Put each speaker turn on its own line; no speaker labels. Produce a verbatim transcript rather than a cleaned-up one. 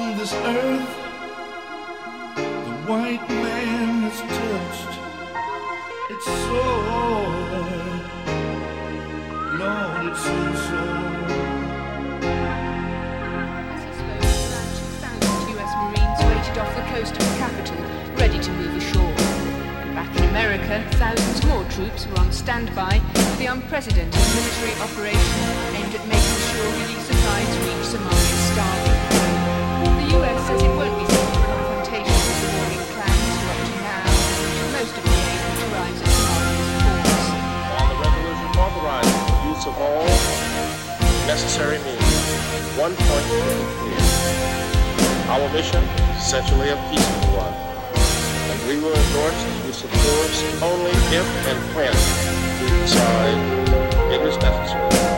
on this earth the white man has touched. It's so, Lord, it seems so.
As he spoke, around two thousand U S Marines waited off the coast of the capital, ready to move ashore. Back in America, thousands more troops were on standby for the unprecedented military operation aimed at making sure relief supplies reach Somalia's starving. The U S says it won't be seeking confrontation with the warring clans who up to now most of the aid which arrives at Somalia's ports.
While the resolution authorizes the use of all necessary means, one point is very clear. Our mission is essentially a peaceful one, and we will endorse the use of force only if and when we decide it is necessary.